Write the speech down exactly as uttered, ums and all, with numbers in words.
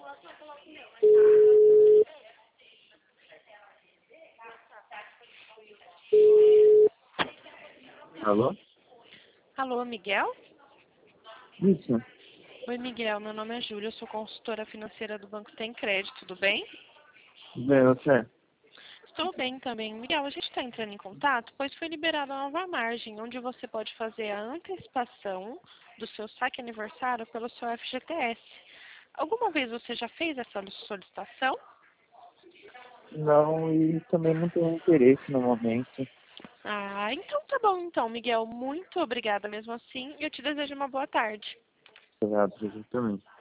Alô? Alô, Miguel? Isso. Oi, Miguel. Meu nome é Júlia, eu sou consultora financeira do Banco Tem Crédito, tudo bem? Bem, você? Estou bem também. Miguel, a gente está entrando em contato, pois foi liberada a nova margem, onde você pode fazer a antecipação do seu saque aniversário pelo seu F G T S. Alguma vez você já fez essa solicitação? Não, e também não tenho interesse no momento. Ah, então tá bom então, Miguel. Muito obrigada mesmo assim e eu te desejo uma boa tarde. Obrigado, você também.